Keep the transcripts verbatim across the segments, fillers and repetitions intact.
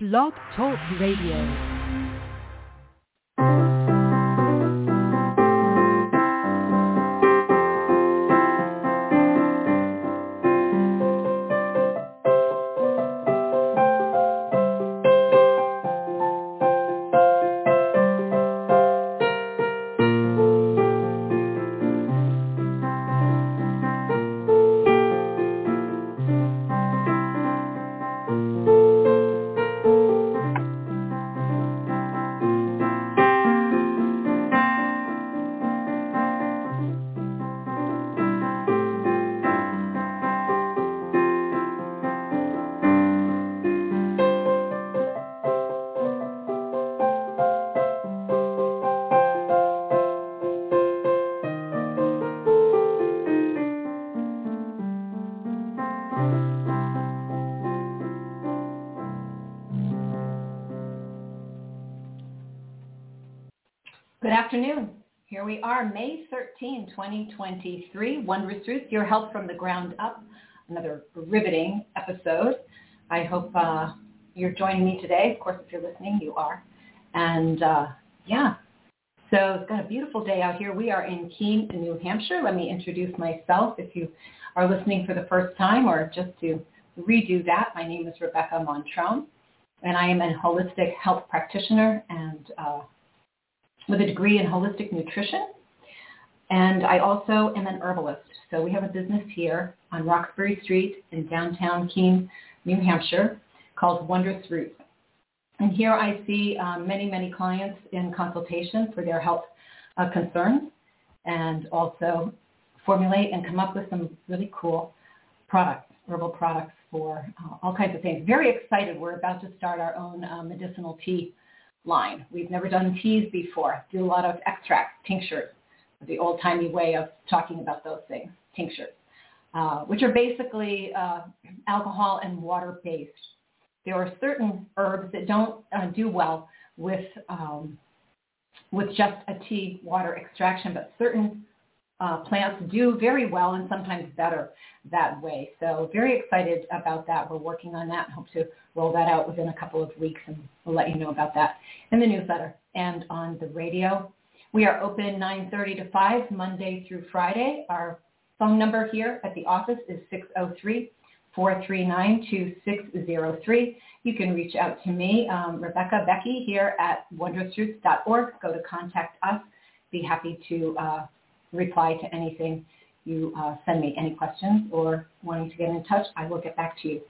Blog Talk Radio. Good afternoon. Here we are, May thirteenth, twenty twenty-three. Wondrous Roots, your help from the ground up. Another riveting episode. I hope uh, you're joining me today. Of course, if you're listening, you are. And uh, yeah, so it's got a beautiful day out here. We are in Keene, New Hampshire. Let me introduce myself if you are listening for the first time, or just to redo that. My name is Rebecca Montrone, and I am a holistic health practitioner and uh, with a degree in holistic nutrition, and I also am an herbalist. So we have a business here on Roxbury Street in downtown Keene, New Hampshire, called Wondrous Roots. And here I see um, many, many clients in consultation for their health uh, concerns, and also formulate and come up with some really cool products, herbal products for uh, all kinds of things. Very excited. We're about to start our own uh, medicinal tea line. We've never done teas before. Do a lot of extracts, tinctures, the old-timey way of talking about those things, tinctures, uh, which are basically uh, alcohol and water-based. There are certain herbs that don't uh, do well with um, with just a tea water extraction, but certain uh, plants do very well and sometimes better that way. So very excited about that. We're working on that and hope to roll that out within a couple of weeks, and we'll let you know about that in the newsletter and on the radio. We are open nine thirty to five, Monday through Friday. Our phone number here at the office is six oh three, four three nine, two six oh three. You can reach out to me, um, Rebecca Becky, here at wondrous roots dot org. Go to Contact Us. Be happy to uh, reply to anything you uh, send me, any questions or wanting to get in touch. I will get back to you.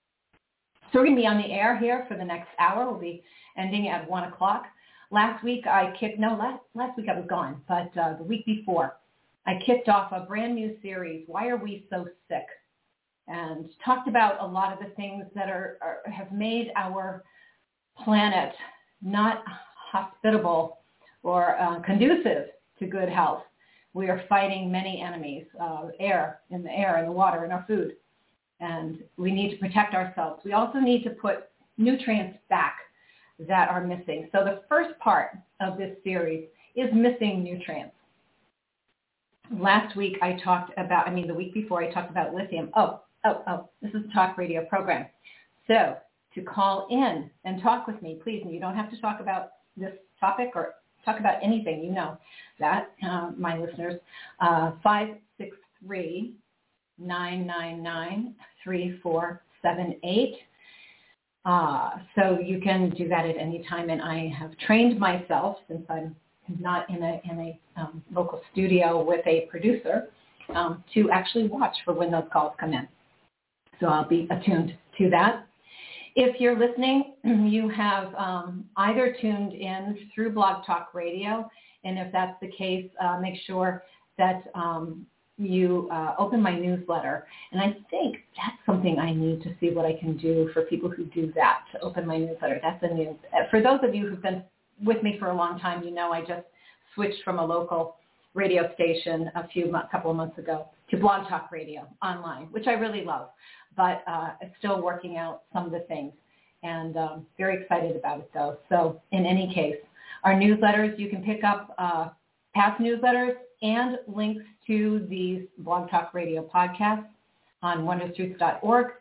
So we're going to be on the air here for the next hour. We'll be ending at one o'clock. Last week I kicked, no, last, last week I was gone, but uh, the week before I kicked off a brand new series, Why Are We So Sick? And talked about a lot of the things that are, are have made our planet not hospitable or uh, conducive to good health. We are fighting many enemies, uh, air, in the air, in the water, in our food. And we need to protect ourselves. We also need to put nutrients back that are missing. So the first part of this series is missing nutrients. Last week I talked about, I mean the week before I talked about lithium. Oh, oh, oh, this is a talk radio program. So to call in and talk with me, please, and you don't have to talk about this topic or talk about anything, you know that, uh, my listeners, uh, five six three, nine nine nine, three four seven eight. Uh, so you can do that at any time, and I have trained myself, since I'm not in a, in a um, local studio with a producer, um, to actually watch for when those calls come in. So I'll be attuned to that. If you're listening, you have um, either tuned in through Blog Talk Radio, and if that's the case, uh, make sure that um, you uh, open my newsletter. And I think that's something I need to see what I can do for people who do that, to open my newsletter. That's a new, for those of you who've been with me for a long time, you know I just switched from a local radio station a few a couple of months ago to Blog Talk Radio online, which I really love, but uh, it's still working out some of the things, and um, very excited about it though. So in any case, our newsletters, you can pick up uh, past newsletters and links to these Blog Talk Radio podcasts on wondrous roots dot org.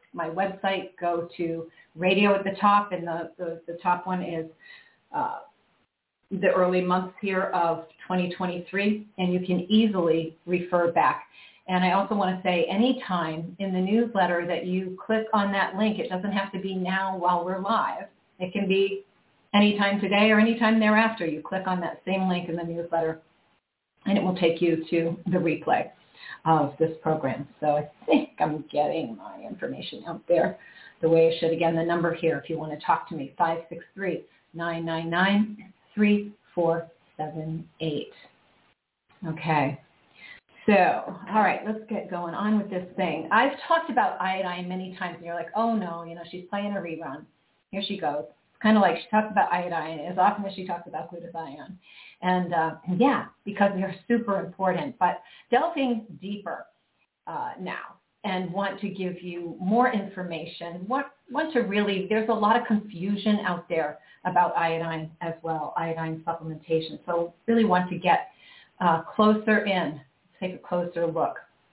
my website, go to radio at the top, and the, the, the top one is uh, the early months here of twenty twenty-three, and you can easily refer back. And I also want to say anytime in the newsletter that you click on that link, it doesn't have to be now while we're live. It can be anytime today or anytime thereafter. You click on that same link in the newsletter, and it will take you to the replay of this program. So I think I'm getting my information out there the way I should. Again, the number here, if you want to talk to me, five six three, nine nine nine, three four seven eight. Okay. So, all right, let's get going on with this thing. I've talked about iodine many times, and you're like, oh, no, you know, she's playing a rerun. Here she goes. It's kind of like she talks about iodine as often as she talks about glutathione. And, uh, yeah, because they're super important. But delving deeper uh, now and want to give you more information, want, want to really, there's a lot of confusion out there about iodine as well, iodine supplementation. So really want to get uh, closer in. Take a closer look.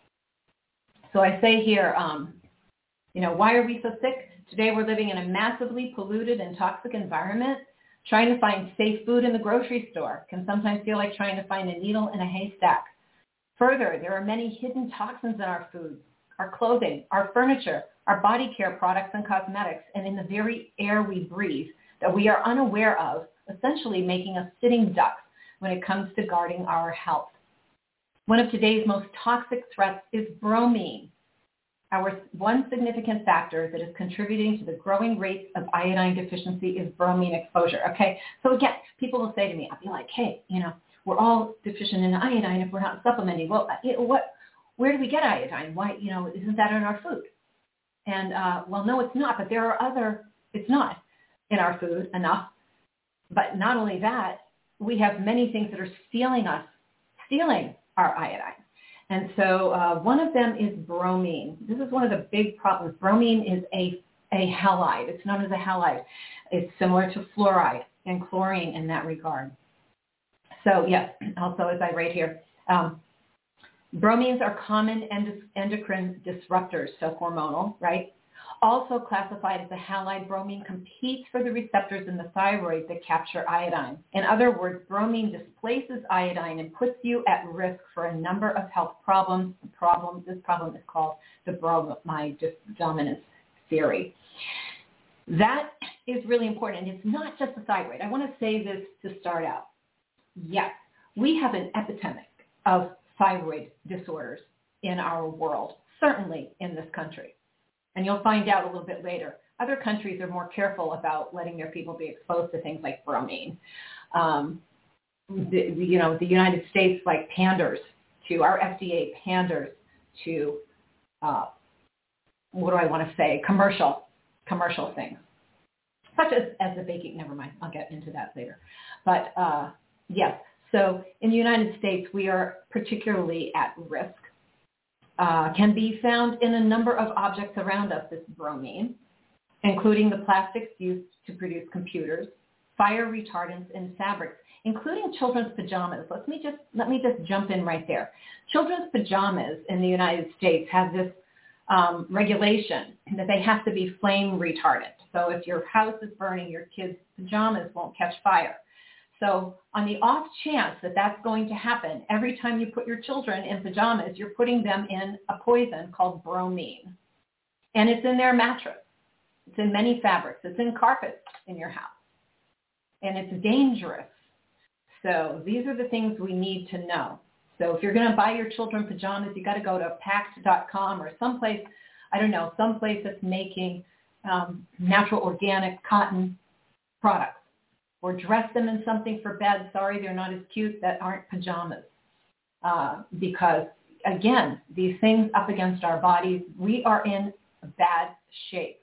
So I say here, um, you know, why are we so sick? Today we're living in a massively polluted and toxic environment. Trying to find safe food in the grocery store can sometimes feel like trying to find a needle in a haystack. Further, there are many hidden toxins in our foods, our clothing, our furniture, our body care products and cosmetics, and in the very air we breathe that we are unaware of, essentially making us sitting ducks when it comes to guarding our health. One of today's most toxic threats is bromine. Our one significant factor that is contributing to the growing rates of iodine deficiency is bromine exposure. Okay, so again, people will say to me, I'll be like, hey, you know, we're all deficient in iodine if we're not supplementing. Well, what? Where do we get iodine? Why, you know, isn't that in our food? And uh, well, no, it's not. But there are other. It's not in our food enough. But not only that, we have many things that are stealing us, stealing our iodine. And so uh, one of them is bromine. This is one of the big problems. Bromine is a, a halide. It's known as a halide. It's similar to fluoride and chlorine in that regard. So yes, also as I write here, um, bromines are common endo- endocrine disruptors, so hormonal, right? Also classified as a halide, bromine competes for the receptors in the thyroid that capture iodine. In other words, bromine displaces iodine and puts you at risk for a number of health problems. The problem, this problem is called the bromide dominance theory. That is really important. And it's not just the thyroid. I want to say this to start out. Yes, we have an epidemic of thyroid disorders in our world, certainly in this country. And you'll find out a little bit later. Other countries are more careful about letting their people be exposed to things like bromine. Um, the, you know, the United States like panders to, our F D A panders to, uh, what do I want to say, commercial, commercial things, such as, as the baking, never mind, I'll get into that later. But uh, yes, so in the United States, we are particularly at risk. Uh, can be found in a number of objects around us, this bromine, including the plastics used to produce computers, fire retardants, and fabrics, including children's pajamas. Let me just let me just jump in right there. Children's pajamas in the United States have this um, regulation that they have to be flame retardant. So if your house is burning, your kids' pajamas won't catch fire. So on the off chance that that's going to happen, every time you put your children in pajamas, you're putting them in a poison called bromine. And it's in their mattress. It's in many fabrics. It's in carpets in your house. And it's dangerous. So these are the things we need to know. So if you're going to buy your children pajamas, you got to go to pact dot com or someplace, I don't know, someplace that's making um, natural organic cotton products. Or dress them in something for bed. Sorry, they're not as cute. That aren't pajamas. Uh, because, again, these things up against our bodies, we are in bad shape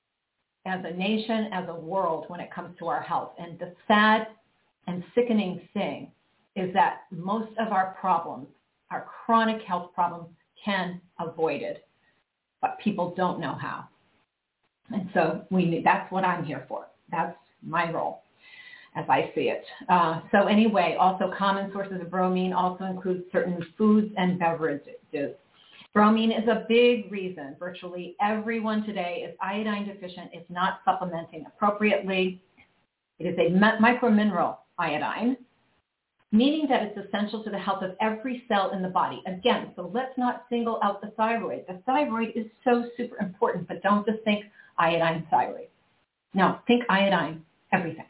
as a nation, as a world when it comes to our health. And the sad and sickening thing is that most of our problems, our chronic health problems, can be avoided. But people don't know how. And so we that's what I'm here for. That's my role, as I see it. Uh, so anyway, also common sources of bromine also include certain foods and beverages. Bromine is a big reason. Virtually everyone today is iodine deficient, is not supplementing appropriately. It is a micromineral iodine, meaning that it's essential to the health of every cell in the body. Again, so let's not single out the thyroid. The thyroid is so super important, but don't just think iodine thyroid. No, think iodine, everything.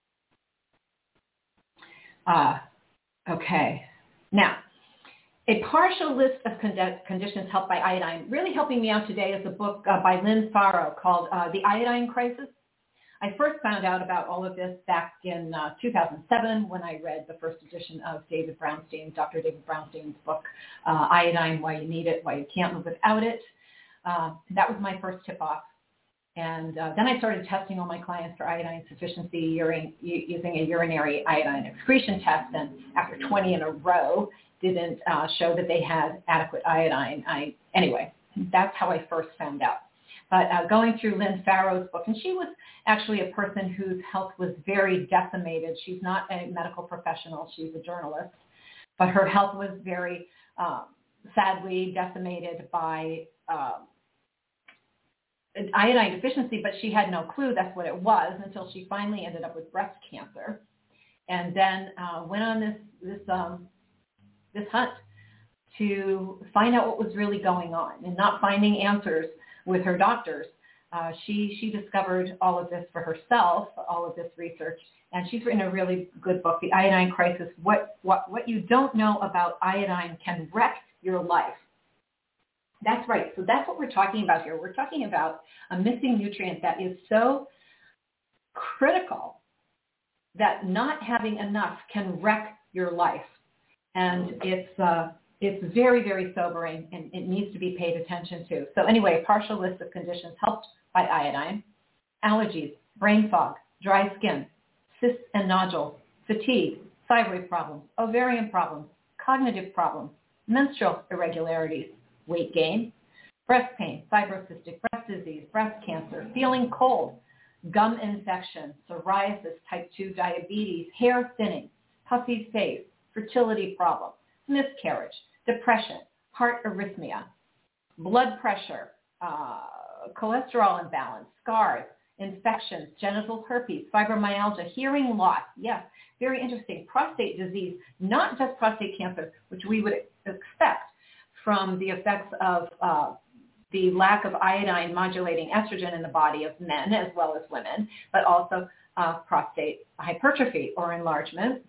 Uh, okay. Now, a partial list of con- conditions helped by iodine. Really helping me out today is a book uh, by Lynn Farrow called uh, The Iodine Crisis. I first found out about all of this back in uh, two thousand seven when I read the first edition of David Brownstein, Doctor David Brownstein's book, uh, Iodine, Why You Need It, Why You Can't Live Without It. Uh, that was my first tip-off. And uh, then I started testing all my clients for iodine sufficiency urine, using a urinary iodine excretion test, and after twenty in a row, didn't uh, show that they had adequate iodine. I, anyway, that's how I first found out. But uh, going through Lynn Farrow's book, and she was actually a person whose health was very decimated. She's not a medical professional. She's a journalist. But her health was very uh, sadly decimated by uh, iodine deficiency, but she had no clue that's what it was until she finally ended up with breast cancer. And then uh, went on this, this, um, this hunt to find out what was really going on, and not finding answers with her doctors. Uh, she she discovered all of this for herself, all of this research, and she's written a really good book, The Iodine Crisis. What what what you don't know about iodine can wreck your life. That's right. So that's what we're talking about here. We're talking about a missing nutrient that is so critical that not having enough can wreck your life, and it's uh, It's very, very sobering, and it needs to be paid attention to. So anyway, a partial list of conditions helped by iodine: allergies, brain fog, dry skin, cysts and nodules, fatigue, thyroid problems, ovarian problems, cognitive problems, menstrual irregularities, weight gain, breast pain, fibrocystic breast disease, breast cancer, feeling cold, gum infection, psoriasis, type two diabetes, hair thinning, puffy face, fertility problems, miscarriage, depression, heart arrhythmia, blood pressure, uh, cholesterol imbalance, scars, infections, genital herpes, fibromyalgia, hearing loss. Yes, very interesting. Prostate disease, not just prostate cancer, which we would expect from the effects of uh, the lack of iodine modulating estrogen in the body of men as well as women, but also uh, prostate hypertrophy or enlargement,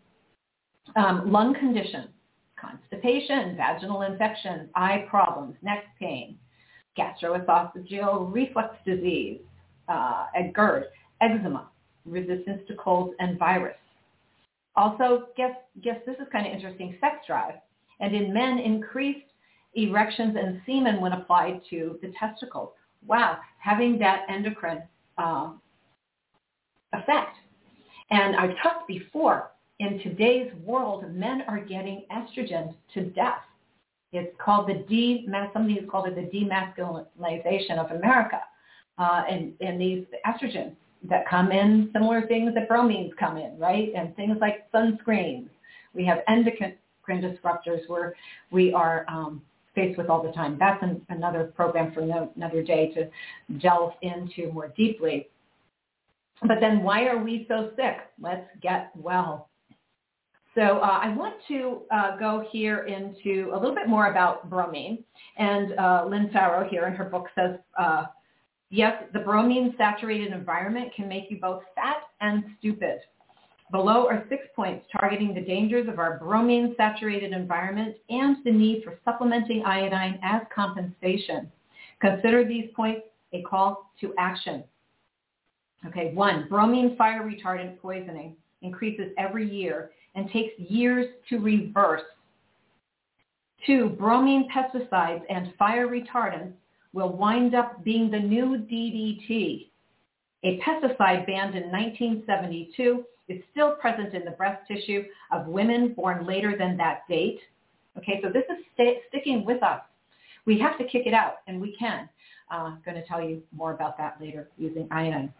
um, lung conditions, constipation, vaginal infections, eye problems, neck pain, gastroesophageal reflux disease, uh, GERD, eczema, resistance to colds and virus. Also, guess, guess this is kind of interesting, sex drive. And in men, increased erections and semen when applied to the testicles. Wow, having that endocrine uh, effect. And I've talked before, in today's world, men are getting estrogen to death. It's called the de, somebody has called it the demasculinization of America. Uh, and, and these estrogens that come in, similar things that bromines come in, right? And things like sunscreens. We have endocrine disruptors where we are um, faced with all the time. That's an, another program for no, another day to delve into more deeply. But then why are we so sick? Let's get well. So uh, I want to uh, go here into a little bit more about bromine. And uh, Lynn Farrow here in her book says, uh, yes, the bromine-saturated environment can make you both fat and stupid. Below are six points targeting the dangers of our bromine-saturated environment and the need for supplementing iodine as compensation. Consider these points a call to action. Okay, one, bromine fire retardant poisoning increases every year and takes years to reverse. Two, bromine pesticides and fire retardants will wind up being the new D D T. A pesticide banned in nineteen seventy-two is still present in the breast tissue of women born later than that date. Okay, so this is st- sticking with us. We have to kick it out, and we can. Uh, I'm going to tell you more about that later using iodine.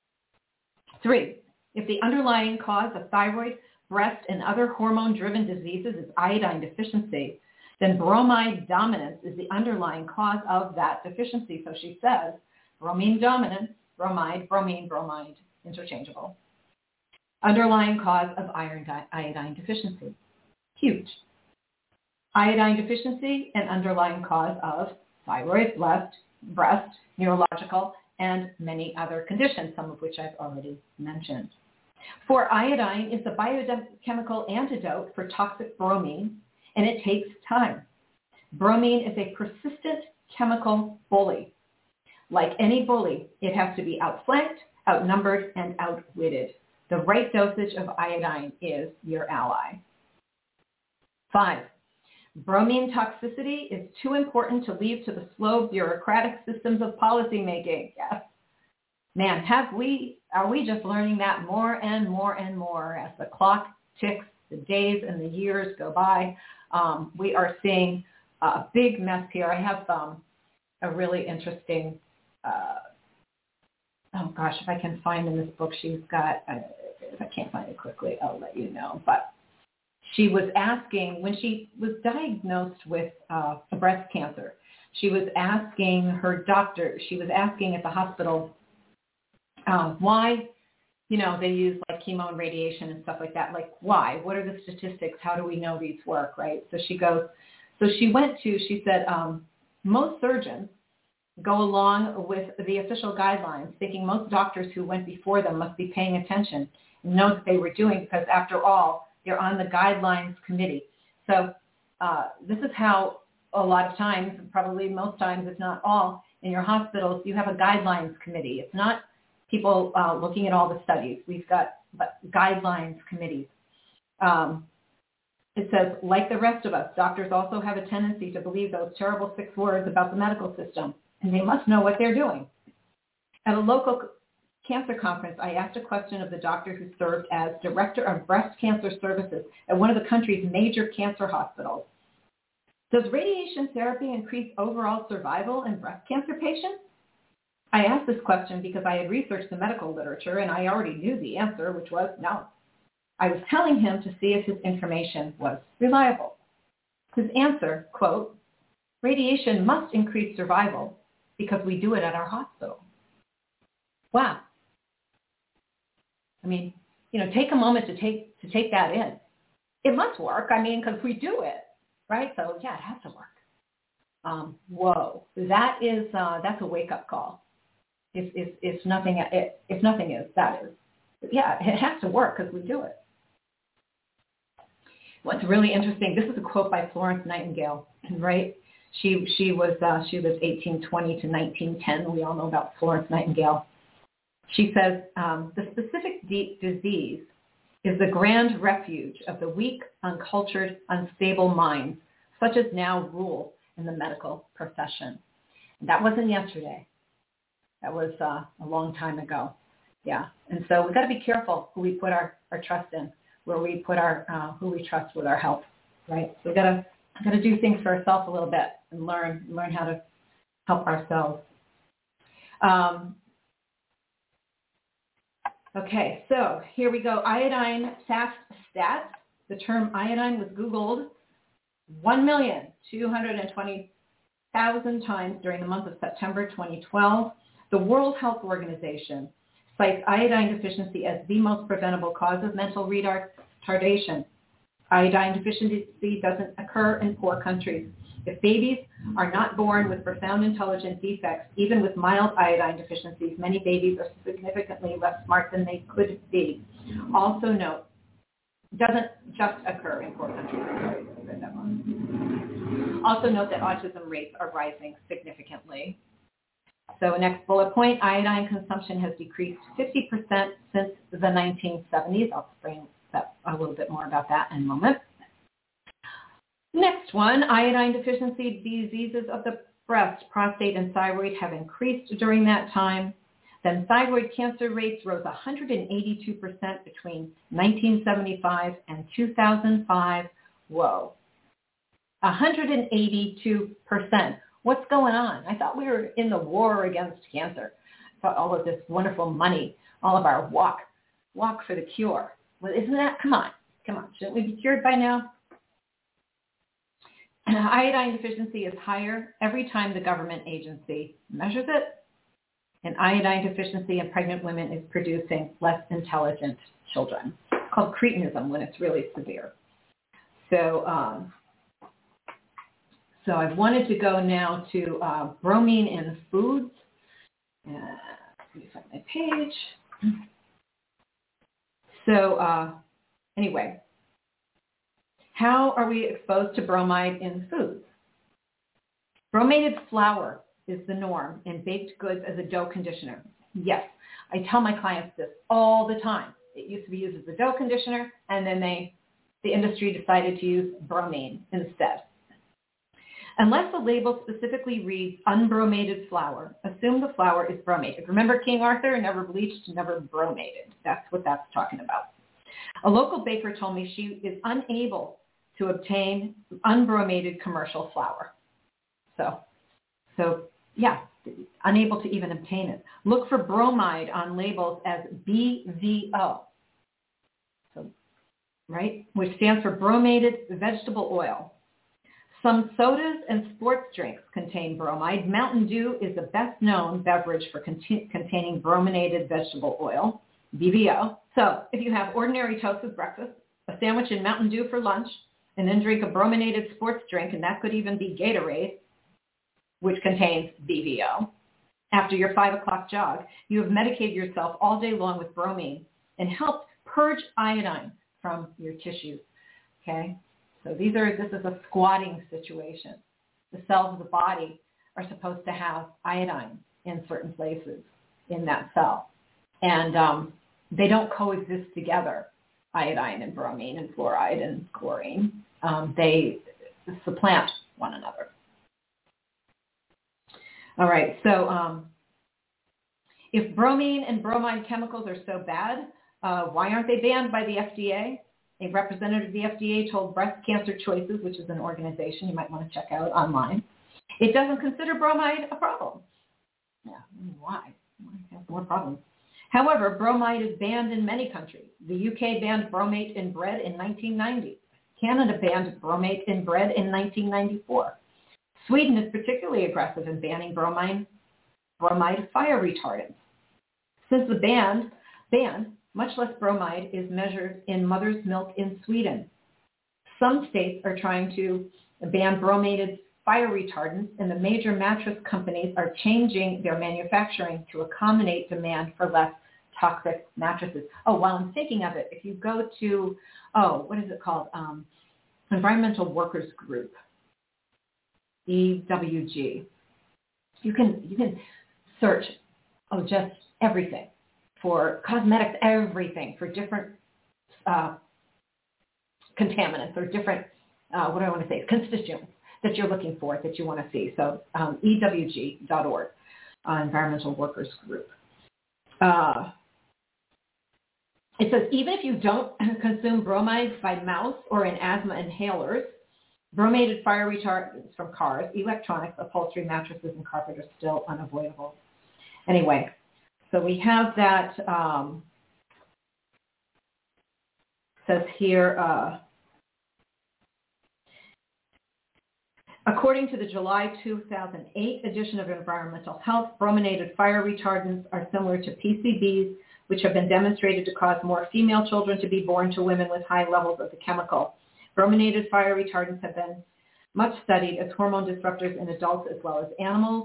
Three, if the underlying cause of thyroid, breast, and other hormone-driven diseases is iodine deficiency, then bromide dominance is the underlying cause of that deficiency. So she says bromine dominance, bromide, bromine, bromide, interchangeable. Underlying cause of iron di- iodine deficiency. Huge. Iodine deficiency, an underlying cause of thyroid, breast, breast, neurological, and many other conditions, some of which I've already mentioned. For iodine is the biochemical antidote for toxic bromine, and it takes time. Bromine is a persistent chemical bully. Like any bully, it has to be outflanked, outnumbered, and outwitted. The right dosage of iodine is your ally. Five, bromine toxicity is too important to leave to the slow bureaucratic systems of policymaking. Yes. Man, have we, are we just learning that more and more and more as the clock ticks, the days and the years go by? Um, we are seeing a big mess here. I have um, a really interesting, uh, oh gosh, if I can find in this book, she's got, uh, if I can't find it quickly, I'll let you know. But she was asking, when she was diagnosed with uh, breast cancer, she was asking her doctor, she was asking at the hospital um, why, you know, they use like chemo and radiation and stuff like that. Like, why? What are the statistics? How do we know these work, right? So she goes, so she went to, she said, um, most surgeons go along with the official guidelines, thinking most doctors who went before them must be paying attention and know what they were doing because, after all, they're on the guidelines committee. So uh, this is how a lot of times, probably most times, if not all, in your hospitals, you have a guidelines committee. It's not people uh, looking at all the studies. We've got guidelines committees. Um, it says, like the rest of us, doctors also have a tendency to believe those terrible six words about the medical system, and they must know what they're doing. At a local cancer conference, I asked a question of the doctor who served as director of breast cancer services at one of the country's major cancer hospitals. Does radiation therapy increase overall survival in breast cancer patients? I asked this question because I had researched the medical literature and I already knew the answer, which was no. I was telling him to see if his information was reliable. His answer, quote, radiation must increase survival because we do it at our hospital. Wow. I mean, you know, take a moment to take to take that in. It must work. I mean, because we do it, right? So yeah, it has to work. Um, whoa, that is uh, that's a wake-up call. If if if nothing if, if nothing is, that is. But yeah, it has to work because we do it. What's really interesting, this is a quote by Florence Nightingale, right? She she was uh, she was eighteen twenty to nineteen ten. We all know about Florence Nightingale. She says, um, the specific de- disease is the grand refuge of the weak, uncultured, unstable minds, such as now rule in the medical profession. And that wasn't yesterday. That was uh, a long time ago. Yeah. And so we've got to be careful who we put our, our trust in, where we put our, uh, who we trust with our health, right? So we've got to, got to do things for ourselves a little bit and learn, learn how to help ourselves. Um, Okay, so here we go. Iodine fast stats. The term iodine was Googled one million two hundred twenty thousand times during the month of September twenty twelve. The World Health Organization cites iodine deficiency as the most preventable cause of mental retardation. Iodine deficiency doesn't occur in poor countries. If babies are not born with profound intelligence defects, even with mild iodine deficiencies, many babies are significantly less smart than they could be. Also note, doesn't just occur in poor countries. Sorry, I read that wrong. Also note that autism rates are rising significantly. So next bullet point, iodine consumption has decreased fifty percent since the nineteen seventies. I'll explain that, a little bit more about that in a moment. Next one, iodine deficiency diseases of the breast, prostate, and thyroid have increased during that time. Then thyroid cancer rates rose one hundred eighty-two percent between nineteen seventy-five and two thousand five. Whoa. one hundred eighty-two percent. What's going on? I thought we were in the war against cancer. I thought all of this wonderful money, all of our walk, walk for the cure. Well, isn't that, come on, come on. Shouldn't we be cured by now? Iodine deficiency is higher every time the government agency measures it. And iodine deficiency in pregnant women is producing less intelligent children. It's called cretinism when it's really severe. So, um, so I wanted to go now to uh, bromine in foods. Uh, let me find my page. So uh, anyway, how are we exposed to bromide in foods? Bromated flour is the norm in baked goods as a dough conditioner. Yes, I tell my clients this all the time. It used to be used as a dough conditioner, and then they, the industry decided to use bromine instead. Unless the label specifically reads unbromated flour, assume the flour is bromated. Remember King Arthur, never bleached, never bromated. That's what that's talking about. A local baker told me she is unable to obtain unbromated commercial flour. So, so yeah, unable to even obtain it. Look for bromide on labels as B V O, so, right, which stands for bromated vegetable oil. Some sodas and sports drinks contain bromide. Mountain Dew is the best known beverage for cont- containing brominated vegetable oil, B V O. So if you have ordinary toast with breakfast, a sandwich and Mountain Dew for lunch, and then drink a brominated sports drink, and that could even be Gatorade, which contains B V O, after your five o'clock jog, you have medicated yourself all day long with bromine and helped purge iodine from your tissues, okay? So these are, this is a squatting situation. The cells of the body are supposed to have iodine in certain places in that cell. And um, they don't coexist together, iodine and bromine and fluoride and chlorine. Um, they supplant one another. All right, so um, if bromine and bromide chemicals are so bad, uh, why aren't they banned by the F D A? A representative of the F D A told Breast Cancer Choices, which is an organization you might want to check out online, it doesn't consider bromide a problem. Yeah, why? Why have more problems? However, bromide is banned in many countries. The U K banned bromate in bread in nineteen ninety. Canada banned bromate in bread in nineteen ninety-four. Sweden is particularly aggressive in banning bromine, bromide fire retardants. Since the ban, ban, much less bromide is measured in mother's milk in Sweden. Some states are trying to ban bromated fire retardants, and the major mattress companies are changing their manufacturing to accommodate demand for less toxic mattresses. Oh, while I'm thinking of it, if you go to, oh, what is it called? Um, Environmental Workers Group, E W G. You can you can search, oh, just everything for cosmetics, everything for different uh, contaminants or different, uh, what do I want to say, constituents that you're looking for, that you want to see. So um, E W G dot org, uh, Environmental Workers Group. Uh, it says, even if you don't consume bromides by mouth or in asthma inhalers, bromated fire retardants from cars, electronics, upholstery, mattresses, and carpet are still unavoidable. Anyway, so we have that, um, says here, uh, according to the July two thousand eight edition of Environmental Health, brominated fire retardants are similar to P C Bs, which have been demonstrated to cause more female children to be born to women with high levels of the chemical. Brominated fire retardants have been much studied as hormone disruptors in adults as well as animals.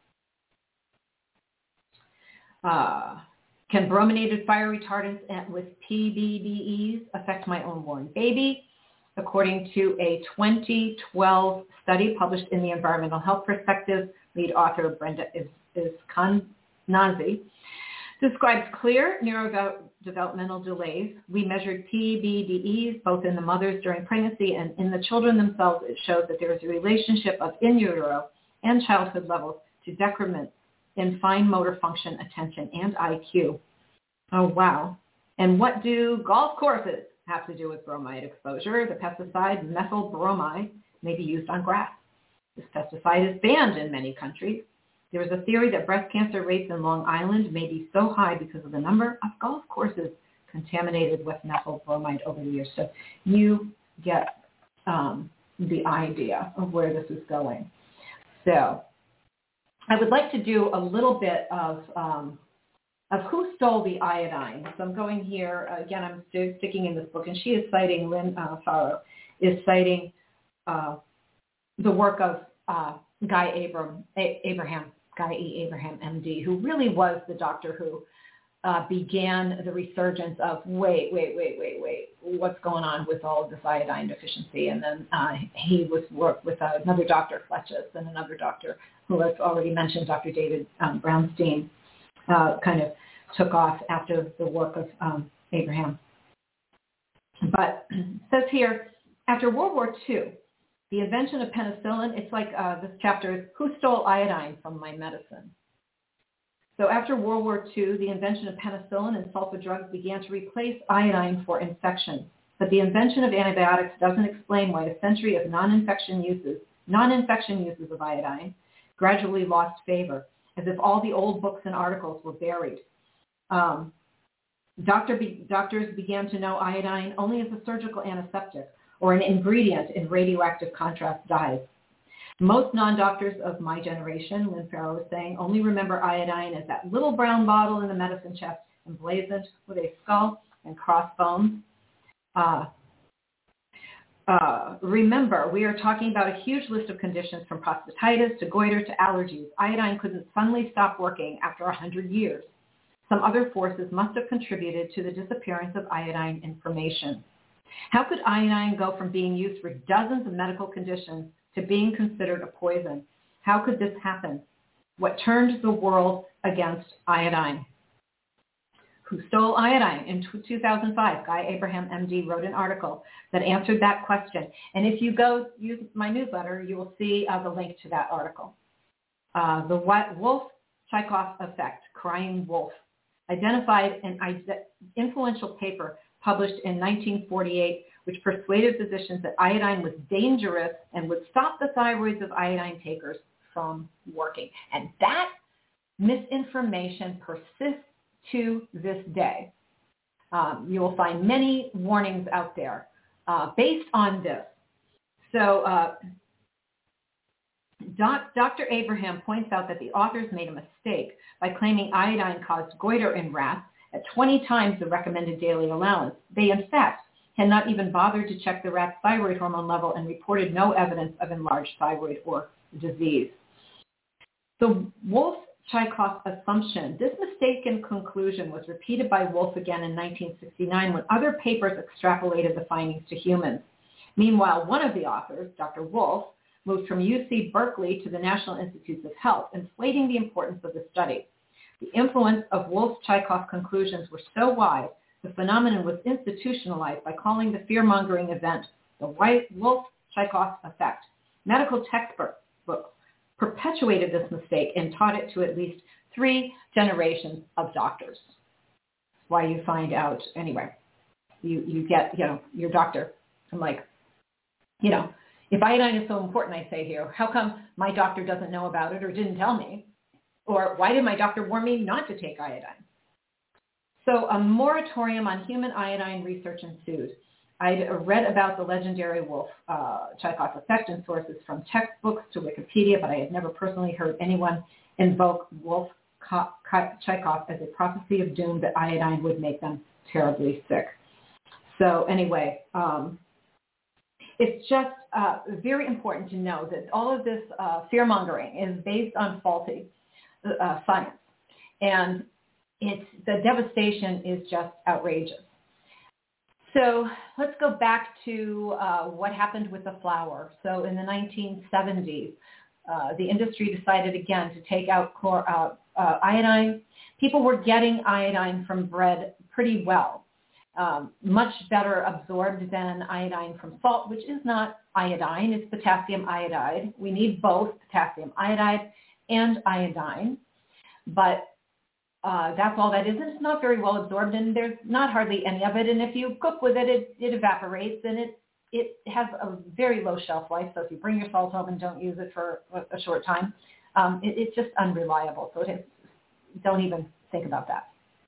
Uh, can brominated fire retardants with P B D Es affect my unborn baby? According to a twenty twelve study published in the Environmental Health Perspective, lead author Brenda Eskenazi describes clear neurodevelopmental delays. We measured P B D Es both in the mothers during pregnancy and in the children themselves. It shows that there is a relationship of in utero and childhood levels to decrement in fine motor function, attention, and I Q. Oh, wow. And what do golf courses have to do with bromide exposure? The pesticide methyl bromide may be used on grass. This pesticide is banned in many countries. There is a theory that breast cancer rates in Long Island may be so high because of the number of golf courses contaminated with methyl bromide over the years. So you get um, the idea of where this is going. So I would like to do a little bit of um, of who stole the iodine. So I'm going here, again, I'm still sticking in this book, and she is citing, Lynn uh, Farrow is citing uh, the work of uh, Guy Abram, A- Abraham, Guy E. Abraham, M D, who really was the doctor who uh, began the resurgence of, wait, wait, wait, wait, wait, what's going on with all of this iodine deficiency? And then uh, he was worked with uh, another Doctor Fletches and another doctor who I've already mentioned, Doctor David um, Brownstein, uh, kind of took off after the work of um, Abraham. But it says here, after World War Two, the invention of penicillin, it's like uh, this chapter is, who stole iodine from my medicine? So after World War Two, the invention of penicillin and sulfa drugs began to replace iodine for infection. But the invention of antibiotics doesn't explain why a century of non-infection uses, non-infection uses of iodine gradually lost favor, as if all the old books and articles were buried. Um, doctor be, doctors began to know iodine only as a surgical antiseptic or an ingredient in radioactive contrast dyes. Most non-doctors of my generation, Lynn Farrow was saying, only remember iodine as that little brown bottle in the medicine chest emblazoned with a skull and crossbones. Uh, uh, remember, we are talking about a huge list of conditions from prostatitis to goiter to allergies. Iodine couldn't suddenly stop working after one hundred years. Some other forces must have contributed to the disappearance of iodine information. How could iodine go from being used for dozens of medical conditions to being considered a poison? How could this happen? What turned the world against iodine? Who stole iodine? In two thousand five, Guy Abraham, M D, wrote an article that answered that question. And if you go use my newsletter, you will see uh, the link to that article. Uh, the Wolff-Chaikoff effect, crying wolf, identified an influential paper published in nineteen forty-eight, which persuaded physicians that iodine was dangerous and would stop the thyroids of iodine takers from working. And that misinformation persists to this day. Um, you will find many warnings out there uh, based on this. So uh, Doc, Doctor Abraham points out that the authors made a mistake by claiming iodine caused goiter in rats at twenty times the recommended daily allowance. They, in fact, had not even bothered to check the rat's thyroid hormone level and reported no evidence of enlarged thyroid or disease. The Wolff-Chaikoff assumption, this mistaken conclusion was repeated by Wolff again in nineteen sixty-nine when other papers extrapolated the findings to humans. Meanwhile, one of the authors, Doctor Wolff, moved from U C Berkeley to the National Institutes of Health, inflating the importance of the study. The influence of Wolff-Chaikoff conclusions were so wide, the phenomenon was institutionalized by calling the fear-mongering event the Wolff-Chaikoff effect. Medical textbooks perpetuated this mistake and taught it to at least three generations of doctors. That's why you find out, anyway, you, you get, you know, your doctor. I'm like, you know, if iodine is so important, I say here, how come my doctor doesn't know about it or didn't tell me? Or why did my doctor warn me not to take iodine? So a moratorium on human iodine research ensued. I read about the legendary Wolff-Chaikoff effect in sources from textbooks to Wikipedia, but I had never personally heard anyone invoke Wolff-Chaikoff as a prophecy of doom that iodine would make them terribly sick. So anyway, um, it's just uh, very important to know that all of this uh, fear-mongering is based on faulty uh, science. And it's, the devastation is just outrageous. So let's go back to uh, what happened with the flour. So in the nineteen seventies, uh, the industry decided again to take out chlor- uh, uh, iodine. People were getting iodine from bread pretty well, um, much better absorbed than iodine from salt, which is not iodine, it's potassium iodide. We need both potassium iodide and iodine, but Uh, that's all that is. And it's not very well absorbed, and there's not hardly any of it. And if you cook with it, it, it evaporates, and it, it has a very low shelf life. So if you bring your salt home and don't use it for a, a short time, um, it, it's just unreliable. So it is, don't even think about that.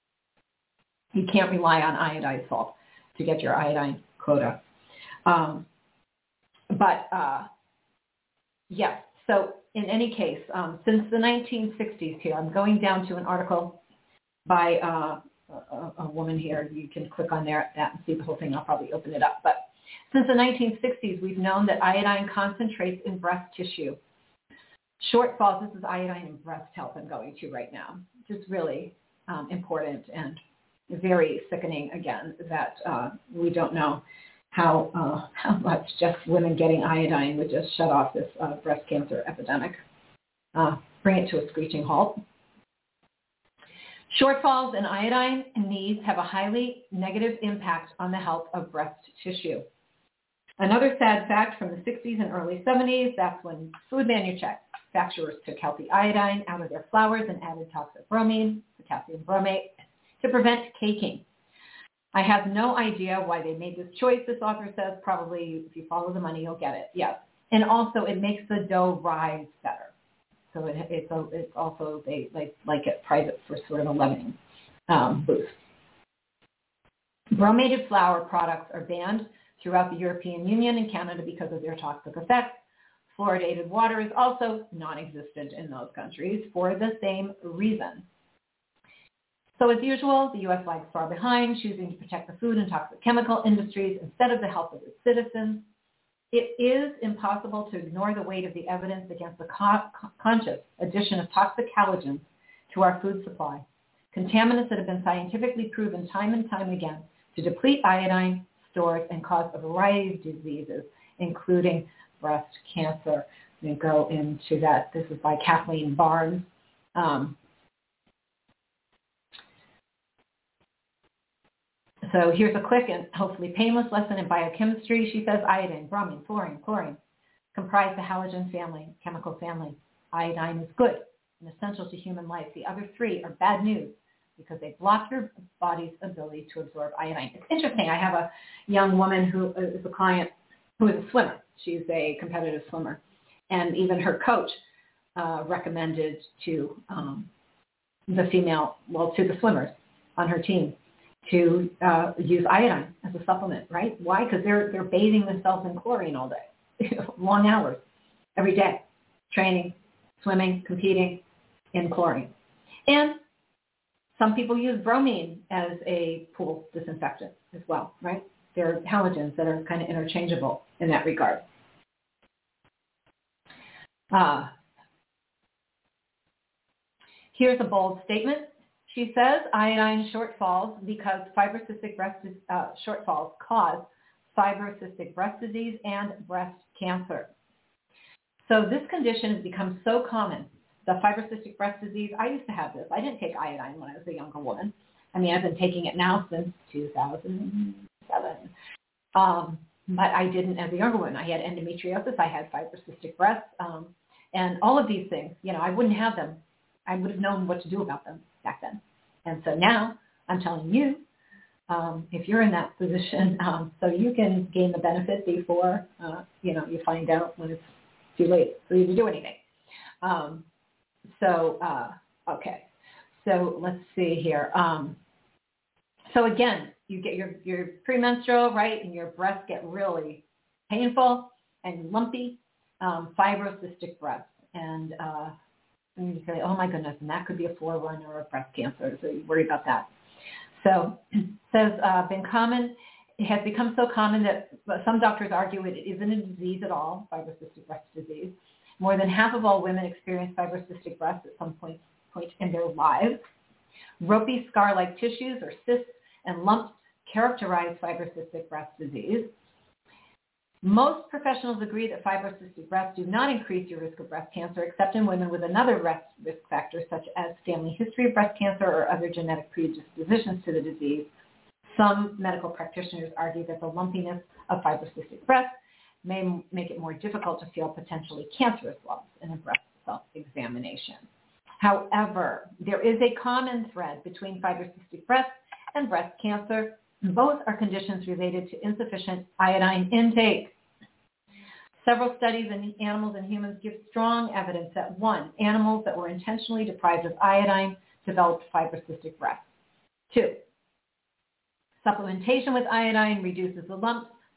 You can't rely on iodized salt to get your iodine quota. Um, but uh, yes, so in any case, um, since the nineteen sixties here, I'm going down to an article by uh, a, a woman here. You can click on there that and see the whole thing. I'll probably open it up. But since the nineteen sixties, we've known that iodine concentrates in breast tissue. Shortfalls, this is iodine in breast health I'm going to right now, which is really um, important and very sickening, again, that uh, we don't know how uh, how much just women getting iodine would just shut off this uh, breast cancer epidemic, uh, bring it to a screeching halt. Shortfalls in iodine needs have a highly negative impact on the health of breast tissue. Another sad fact from the sixties and early seventies, that's when food manufacturers took healthy iodine out of their flours and added toxic bromine, potassium bromate, to prevent caking. I have no idea why they made this choice, this author says. Probably if you follow the money, you'll get it. Yes. And also it makes the dough rise better. So it, it's, a, it's also, they like, like it private for sort of a leavening um, boost. Bromated flour products are banned throughout the European Union and Canada because of their toxic effects. Fluoridated water is also non-existent in those countries for the same reason. So as usual, the U S lags far behind, choosing to protect the food and toxic chemical industries instead of the health of its citizens. It is impossible to ignore the weight of the evidence against the co- conscious addition of toxic halogens to our food supply, contaminants that have been scientifically proven time and time again to deplete iodine stores and cause a variety of diseases, including breast cancer. We go into that. This is by Kathleen Barnes. Um, So here's a quick and hopefully painless lesson in biochemistry. She says iodine, bromine, fluorine, chlorine comprise the halogen family, chemical family. Iodine is good and essential to human life. The other three are bad news because they block your body's ability to absorb iodine. It's interesting. I have a young woman who is a client who is a swimmer. She's a competitive swimmer. And even her coach uh, recommended to um, the female, well, to the swimmers on her team, to uh, use iodine as a supplement, right? Why? Because they're they're bathing themselves in chlorine all day, long hours, every day, training, swimming, competing in chlorine. And some people use bromine as a pool disinfectant as well, right? There are halogens that are kind of interchangeable in that regard. Uh, here's a bold statement. She says iodine shortfalls because fibrocystic breast uh, shortfalls cause fibrocystic breast disease and breast cancer. So this condition has become so common, the fibrocystic breast disease. I used to have this. I didn't take iodine when I was a younger woman. I mean, I've been taking it now since two thousand seven. Um, but I didn't as a younger woman. I had endometriosis. I had fibrocystic breasts. Um, and all of these things, you know, I wouldn't have them. I would have known what to do about them back then. And so now I'm telling you, um, if you're in that position, um, so you can gain the benefit before, uh, you know, you find out when it's too late for you to do anything. Um, so, uh, okay. So let's see here. Um, so again, you get your, your premenstrual, right, and your breasts get really painful and lumpy, um, fibrocystic breasts. And, uh, and you say, oh my goodness, and that could be a forerunner of breast cancer, so you worry about that. So it says, uh, been common, it has become so common that some doctors argue it isn't a disease at all, fibrocystic breast disease. More than half of all women experience fibrocystic breasts at some point, point in their lives. Ropey scar-like tissues or cysts and lumps characterize fibrocystic breast disease. Most professionals agree that fibrocystic breasts do not increase your risk of breast cancer, except in women with another risk factor, such as family history of breast cancer or other genetic predispositions to the disease. Some medical practitioners argue that the lumpiness of fibrocystic breasts may make it more difficult to feel potentially cancerous lumps in a breast self-examination. However, there is a common thread between fibrocystic breasts and breast cancer. Both are conditions related to insufficient iodine intake. Several studies in animals and humans give strong evidence that, one, animals that were intentionally deprived of iodine developed fibrocystic breasts. Two, supplementation with iodine reduces the lumps,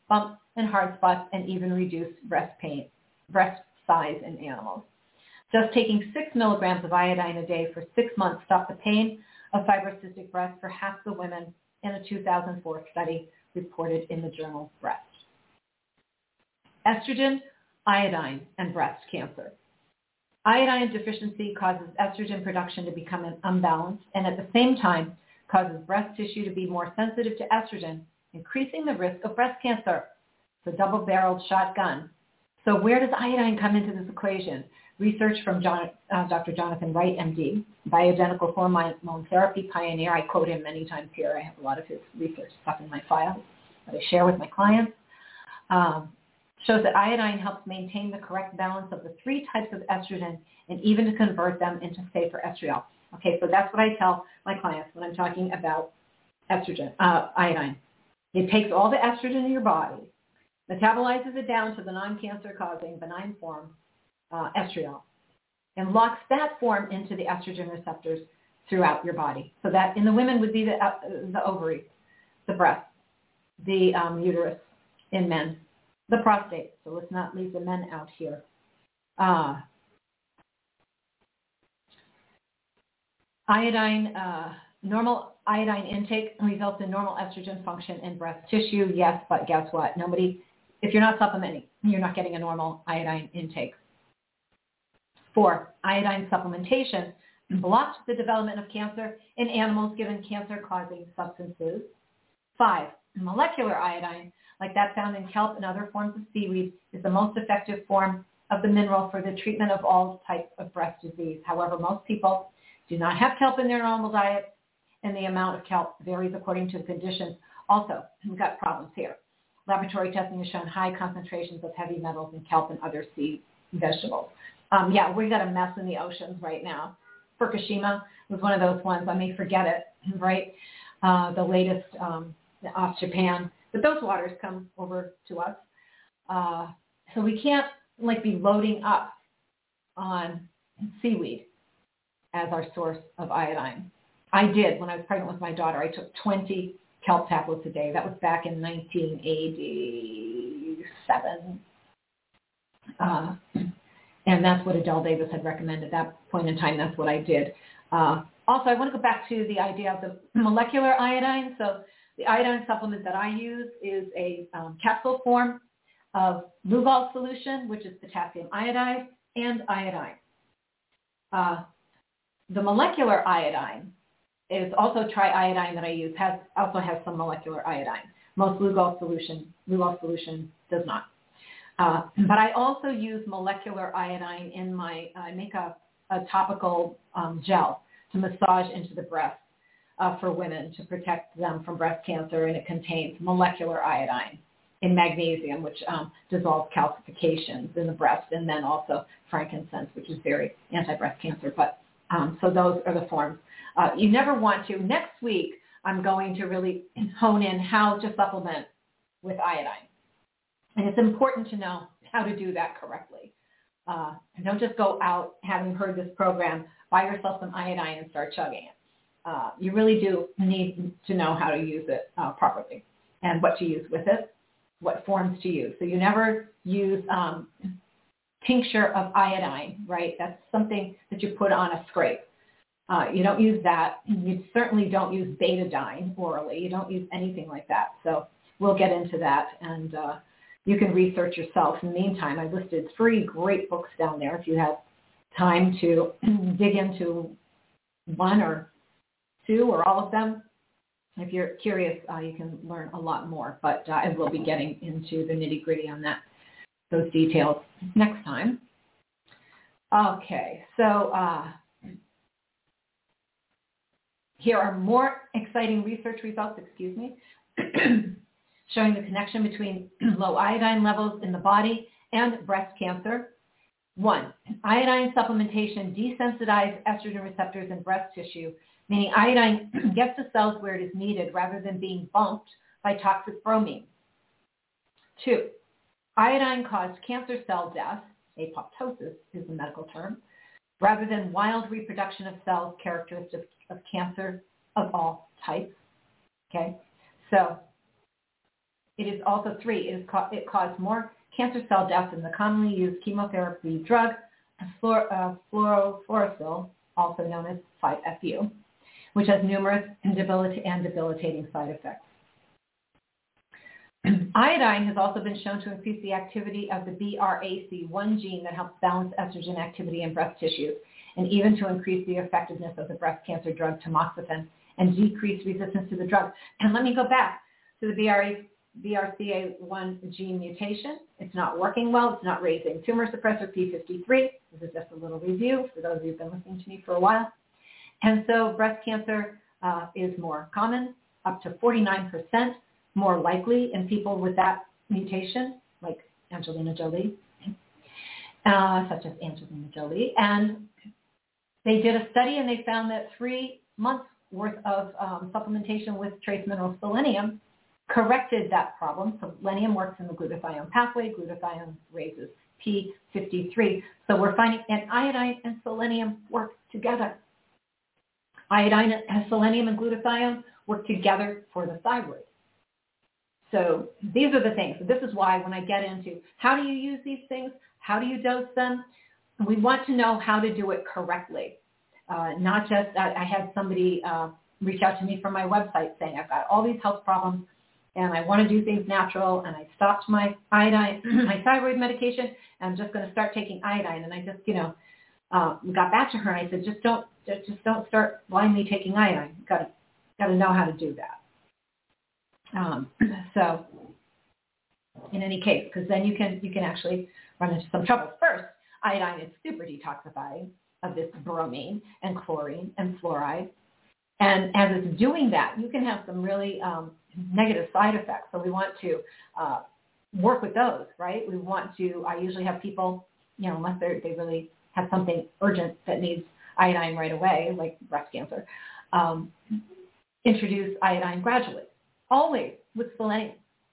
bumps and hard spots, and even reduce breast pain, breast size in animals. Just taking six milligrams of iodine a day for six months stopped the pain of fibrocystic breast for half the women in a two thousand four study reported in the journal Breast. Estrogen, iodine, and breast cancer. Iodine deficiency causes estrogen production to become unbalanced and at the same time causes breast tissue to be more sensitive to estrogen, increasing the risk of breast cancer. It's a double-barreled shotgun. So where does iodine come into this equation? Research from John, uh, Doctor Jonathan Wright, M D, bioidentical hormone therapy pioneer. I quote him many times here. I have a lot of his research stuff in my files that I share with my clients. Um, shows that iodine helps maintain the correct balance of the three types of estrogen and even to convert them into safer estriol. Okay, so that's what I tell my clients when I'm talking about estrogen, uh, iodine. It takes all the estrogen in your body, metabolizes it down to the non-cancer causing benign form, uh, estriol, and locks that form into the estrogen receptors throughout your body. So that in the women would be the, uh, the ovary, the breast, the um, uterus in men, the prostate. So let's not leave the men out here. Uh, iodine, uh, normal iodine intake results in normal estrogen function in breast tissue. Yes, but guess what? Nobody, if you're not supplementing, you're not getting a normal iodine intake. Four, iodine supplementation blocks the development of cancer in animals given cancer-causing substances. Five, molecular iodine, like that found in kelp and other forms of seaweed, is the most effective form of the mineral for the treatment of all types of breast disease. However, most people do not have kelp in their normal diet, and the amount of kelp varies according to the conditions. Also, we've got problems here. Laboratory testing has shown high concentrations of heavy metals in kelp and other sea vegetables. Um, yeah, we've got a mess in the oceans right now. Fukushima was one of those ones. I may forget it, right? Uh, the latest um, off Japan. But those waters come over to us. Uh, so we can't like be loading up on seaweed as our source of iodine. I did when I was pregnant with my daughter. I took twenty kelp tablets a day. That was back in nineteen eighty-seven. Uh, and that's what Adele Davis had recommended at that point in time. That's what I did. Uh, also, I want to go back to the idea of the molecular iodine. So the iodine supplement that I use is a um, capsule form of Lugol solution, which is potassium iodide and iodine. Uh, the molecular iodine is also triiodine that I use, has also has some molecular iodine. Most Lugol solution, Lugol solution does not. Uh, but I also use molecular iodine in my, I make a, a topical um, gel to massage into the breast uh, for women to protect them from breast cancer, and it contains molecular iodine in magnesium, which um, dissolves calcifications in the breast, and then also frankincense, which is very anti-breast cancer. But um, so those are the forms. Uh, you never want to. Next week, I'm going to really hone in how to supplement with iodine. And it's important to know how to do that correctly. Uh, and don't just go out, having heard this program, buy yourself some iodine and start chugging it. Uh, you really do need to know how to use it uh, properly and what to use with it, what forms to use. So you never use um, tincture of iodine, right? That's something that you put on a scrape. Uh, you don't use that. You certainly don't use betadine orally. You don't use anything like that. So we'll get into that, and uh, you can research yourself. In the meantime, I listed three great books down there if you have time to dig into one or two or all of them. If you're curious, uh, you can learn a lot more, but uh, I will be getting into the nitty-gritty on that, those details next time. Okay, so uh, here are more exciting research results, excuse me, showing the connection between low iodine levels in the body and breast cancer. One, iodine supplementation desensitizes estrogen receptors in breast tissue, meaning iodine gets to cells where it is needed rather than being bumped by toxic bromine. Two, iodine caused cancer cell death, apoptosis is the medical term, rather than wild reproduction of cells characteristic of cancer of all types. Okay, so it is also three. It, is ca- it caused more cancer cell death than the commonly used chemotherapy drug, fluor- uh, fluorouracil, also known as five F U, which has numerous and, debilita- and debilitating side effects. Iodine has also been shown to increase the activity of the B R A C one gene that helps balance estrogen activity in breast tissue, and even to increase the effectiveness of the breast cancer drug tamoxifen and decrease resistance to the drug. And let me go back to the B R C A one gene mutation. It's not working well. It's not raising tumor suppressor P fifty-three. This is just a little review for those of you who've been listening to me for a while. And so breast cancer uh, is more common, up to forty-nine percent more likely in people with that mutation, like Angelina Jolie, uh, such as Angelina Jolie. And they did a study and they found that three months worth of um, supplementation with trace mineral selenium corrected that problem. So selenium works in the glutathione pathway. Glutathione raises P fifty-three. So we're finding, and iodine and selenium work together. Iodine and selenium and glutathione work together for the thyroid. So these are the things. So this is why when I get into how do you use these things, how do you dose them, we want to know how to do it correctly. Uh, not just, I, I had somebody uh, reach out to me from my website saying, I've got all these health problems and I want to do things natural, and I stopped my iodine, my thyroid medication, and I'm just going to start taking iodine. And I just, you know, uh, got back to her and I said, just don't, just, just don't start blindly taking iodine. You've got to, got to know how to do that. Um, so in any case, because then you can you can actually run into some trouble. First, iodine is super detoxifying of this bromine and chlorine and fluoride. And as it's doing that, you can have some really um, negative side effects. So we want to uh, work with those, right? We want to, I usually have people, you know, unless they they really have something urgent that needs iodine right away, like breast cancer, um, introduce iodine gradually. Always with selenium,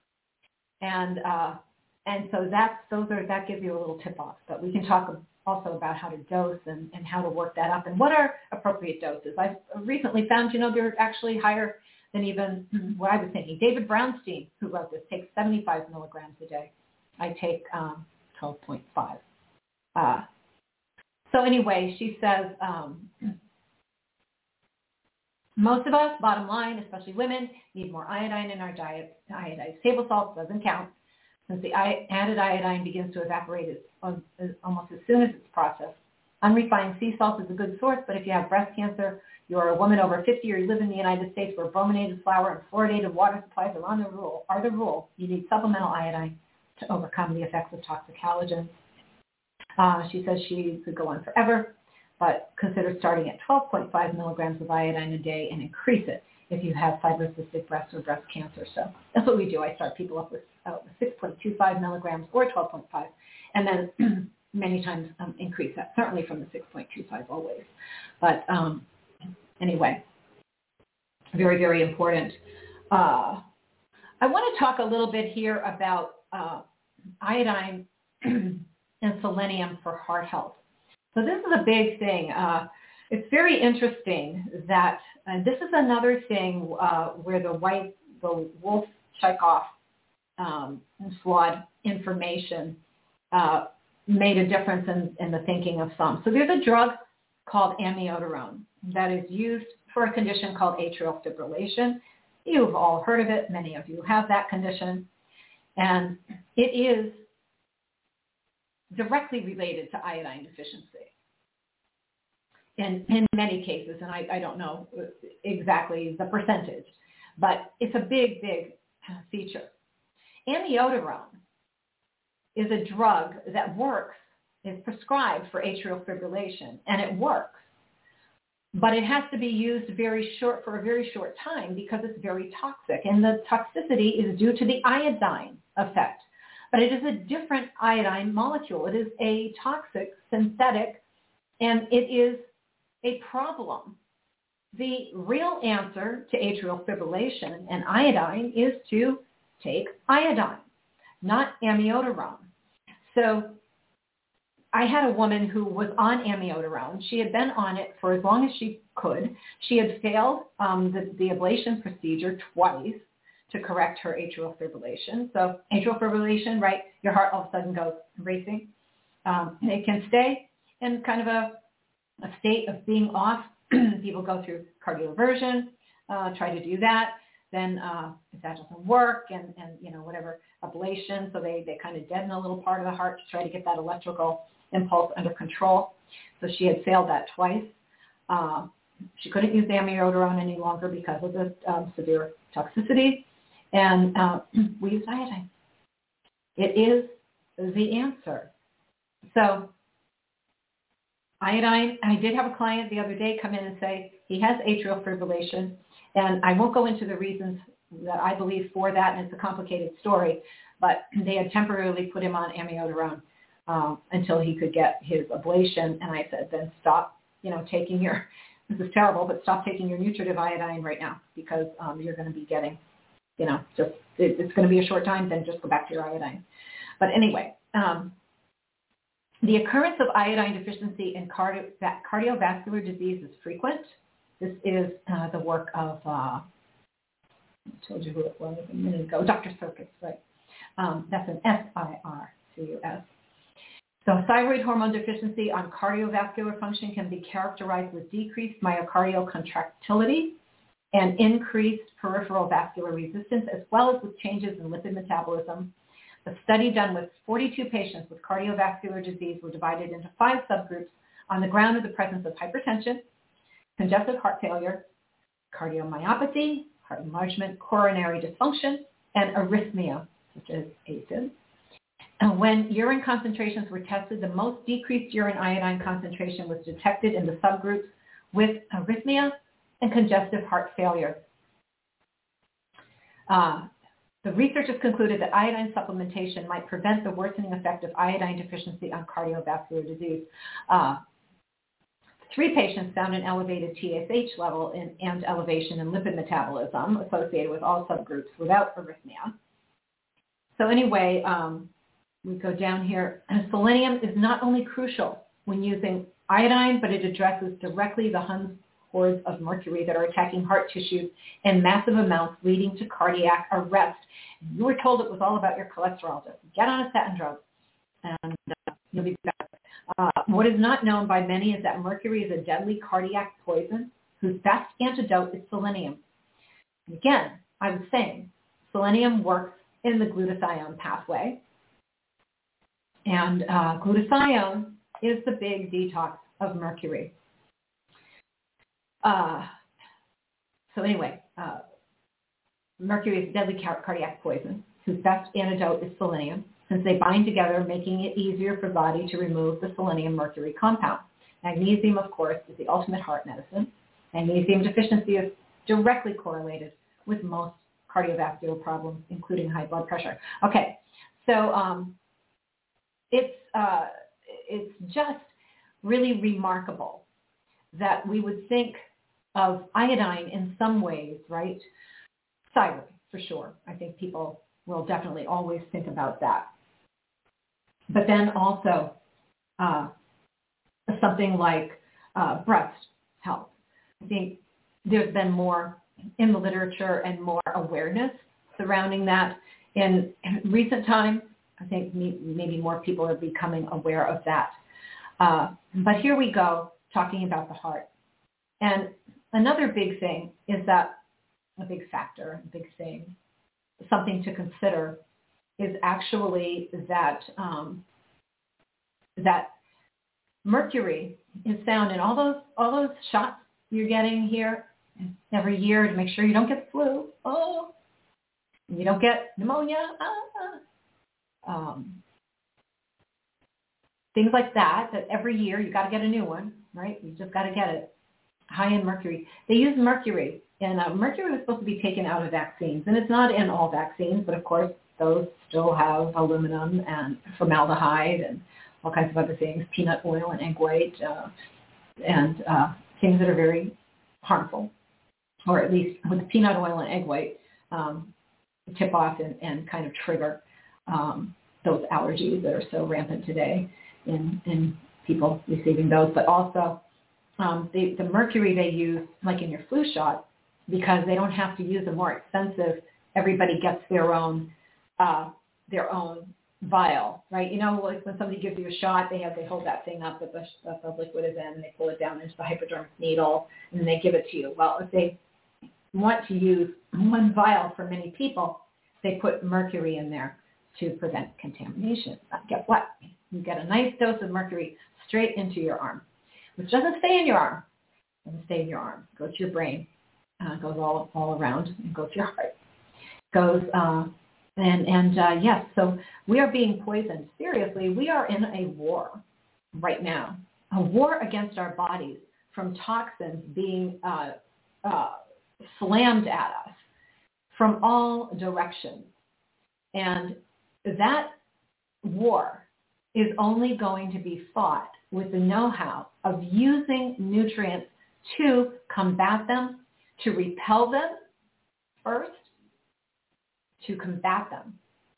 and uh, and so that's those are that gives you a little tip off. But we can talk also about how to dose and, and how to work that up and what are appropriate doses. I've recently found, you know, they're actually higher than even what I was thinking. David Brownstein, who wrote this, takes seventy-five milligrams a day. I take um, twelve point five. Uh, so anyway, she says. Um, Most of us, bottom line, especially women, need more iodine in our diet. Iodized table salt doesn't count since the added iodine begins to evaporate almost as soon as it's processed. Unrefined sea salt is a good source, but if you have breast cancer, you're a woman over fifty, or you live in the United States where brominated flour and fluoridated water supplies are, on the rule, are the rule, you need supplemental iodine to overcome the effects of toxic halogens. Uh, she says she could go on forever, but consider starting at twelve point five milligrams of iodine a day and increase it if you have fibrocystic breast or breast cancer. So that's what we do. I start people up with, uh, with six point two five milligrams or twelve point five, and then many times um, increase that, certainly from the six point two five always. But um, anyway, very, very important. Uh, I want to talk a little bit here about uh, iodine and selenium for heart health. So this is a big thing. Uh, it's very interesting that, and this is another thing uh, where the white, the Wolff-Chaikoff um, flawed information uh, made a difference in, in the thinking of some. So there's a drug called amiodarone that is used for a condition called atrial fibrillation. You've all heard of it. Many of you have that condition. And it is directly related to iodine deficiency in, in many cases, and I, I don't know exactly the percentage, but it's a big, big feature. Amiodarone is a drug that works, is prescribed for atrial fibrillation, and it works, but it has to be used very short for a very short time because it's very toxic, and the toxicity is due to the iodine effect. But it is a different iodine molecule. It is a toxic synthetic, and it is a problem. The real answer to atrial fibrillation and iodine is to take iodine, not amiodarone. So I had a woman who was on amiodarone. She had been on it for as long as she could. She had failed um, the, the ablation procedure twice to correct her atrial fibrillation. So atrial fibrillation, right, your heart all of a sudden goes racing. Um, and it can stay in kind of a, a state of being off. People go through cardioversion, uh, try to do that. Then uh, if that doesn't work, and, and you know, whatever, ablation, so they, they kind of deaden a little part of the heart to try to get that electrical impulse under control. So she had failed that twice. Uh, she couldn't use amiodarone any longer because of the um, severe toxicity. And uh, we used iodine. It is the answer. So iodine, I did have a client the other day come in and say he has atrial fibrillation. And I won't go into the reasons that I believe for that, and it's a complicated story, but they had temporarily put him on amiodarone um, until he could get his ablation. And I said, then stop, you know, taking your, this is terrible, but stop taking your nutritive iodine right now, because um, you're going to be getting, you know, just, it, it's going to be a short time, then just go back to your iodine. But anyway, um, the occurrence of iodine deficiency in cardio, cardiovascular disease is frequent. This is uh, the work of, uh, I told you who it was a minute ago, Doctor Sircus, right? Um, that's an S I R C U S. So thyroid hormone deficiency on cardiovascular function can be characterized with decreased myocardial contractility and increased peripheral vascular resistance, as well as with changes in lipid metabolism. A study done with forty-two patients with cardiovascular disease were divided into five subgroups on the ground of the presence of hypertension, congestive heart failure, cardiomyopathy, heart enlargement, coronary dysfunction, and arrhythmia, such as AFib. And when urine concentrations were tested, the most decreased urine iodine concentration was detected in the subgroups with arrhythmia and congestive heart failure. Uh, the researchers concluded that iodine supplementation might prevent the worsening effect of iodine deficiency on cardiovascular disease. Uh, Three patients found an elevated T S H level in, and elevation in lipid metabolism associated with all subgroups without arrhythmia. So anyway, um, we go down here. And selenium is not only crucial when using iodine, but it addresses directly the Hun's hordes of mercury that are attacking heart tissues in massive amounts, leading to cardiac arrest. You were told it was all about your cholesterol. Just get on a statin drug, and uh, you'll be better. Uh, what is not known by many is that mercury is a deadly cardiac poison whose best antidote is selenium. And again, I was saying, selenium works in the glutathione pathway. And uh, glutathione is the big detox of mercury. Uh, so anyway, uh, mercury is a deadly car- cardiac poison whose best antidote is selenium, since they bind together, making it easier for the body to remove the selenium-mercury compound. Magnesium, of course, is the ultimate heart medicine. Magnesium deficiency is directly correlated with most cardiovascular problems, including high blood pressure. Okay, so um, it's uh, it's just really remarkable that we would think of iodine in some ways, right? Thyroid, for sure. I think people will definitely always think about that. But then also uh, something like uh, breast health. I think there's been more in the literature and more awareness surrounding that. In recent times, I think maybe more people are becoming aware of that. Uh, but here we go, talking about the heart. And another big thing is that, a big factor, a big thing, something to consider is actually that um, that mercury is found in all those all those shots you're getting here every year to make sure you don't get flu, oh, you don't get pneumonia, ah, um, things like that. That every year you got to get a new one, right? You just got to get it. High in mercury. They use mercury, and uh, mercury was supposed to be taken out of vaccines, and it's not in all vaccines, but of course those still have aluminum and formaldehyde and all kinds of other things, peanut oil and egg white, uh, and uh, things that are very harmful, or at least with the peanut oil and egg white, um, tip off and, and kind of trigger um, those allergies that are so rampant today in, in people receiving those, but also um, the, the mercury they use, like in your flu shot, because they don't have to use a more expensive everybody gets their own uh, their own vial, right? You know, like when somebody gives you a shot, they have they hold that thing up that the, that the liquid is in, and they pull it down into the hypodermic needle, and then they give it to you. Well, if they want to use one vial for many people, they put mercury in there to prevent contamination. Guess what? You get a nice dose of mercury straight into your arm, which doesn't stay in your arm. It doesn't stay in your arm. It goes to your brain. Uh, goes all all around and goes to your heart. Goes uh, and and uh, yes. So we are being poisoned. Seriously, we are in a war right now. A war against our bodies from toxins being uh, uh, slammed at us from all directions, and that war is only going to be fought with the know-how of using nutrients to combat them, to repel them first, to combat them.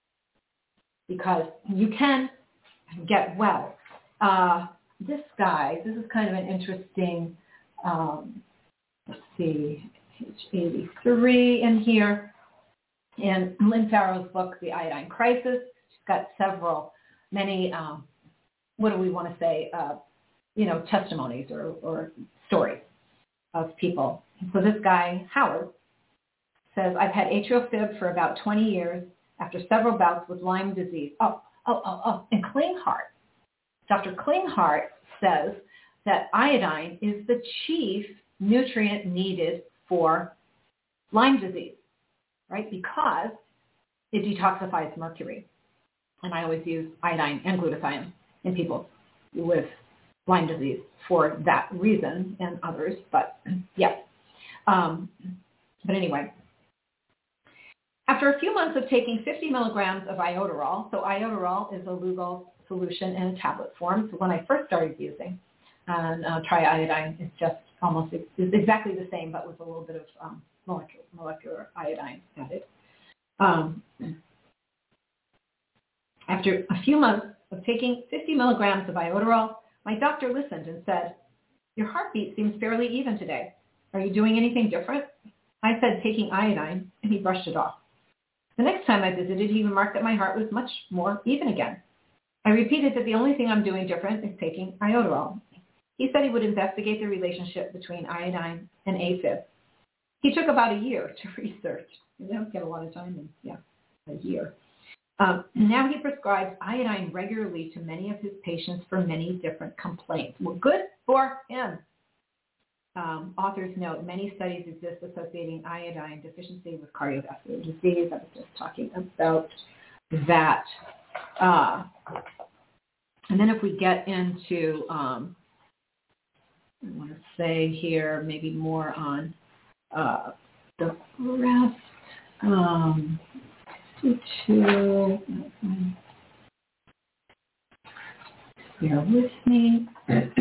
Because you can get well. Uh, this guy, this is kind of an interesting, um, let's see, page eighty-three in here. In Lynn Farrow's book, The Iodine Crisis, she's got several, many, um, what do we want to say, uh, you know, testimonies or, or stories of people. So this guy, Howard, says, I've had atrial fib for about twenty years after several bouts with Lyme disease. Oh, oh, oh, oh. And Klinghardt, Doctor Klinghardt says that iodine is the chief nutrient needed for Lyme disease, right? Because it detoxifies mercury. And I always use iodine and glutathione in people with Lyme disease for that reason and others, but yes. Um, but anyway, after a few months of taking fifty milligrams of iodoral, so iodoral is a Lugol solution in a tablet form. So when I first started using, and uh, triiodine is just almost is exactly the same, but with a little bit of um, molecular, molecular iodine added. Um, after a few months of taking fifty milligrams of iodoral, my doctor listened and said, your heartbeat seems fairly even today. Are you doing anything different? I said, taking iodine, and he brushed it off. The next time I visited, he remarked that my heart was much more even again. I repeated that the only thing I'm doing different is taking iodoral. He said he would investigate the relationship between iodine and AFib. He took about a year to research. You don't get a lot of time in, yeah, a year. Um, now he prescribes iodine regularly to many of his patients for many different complaints. Well, good for him. Um, authors note many studies exist associating iodine deficiency with cardiovascular disease. I was just talking about that. Uh, and then if we get into, um, I want to say here maybe more on uh, the rest. Um, two, bear with me.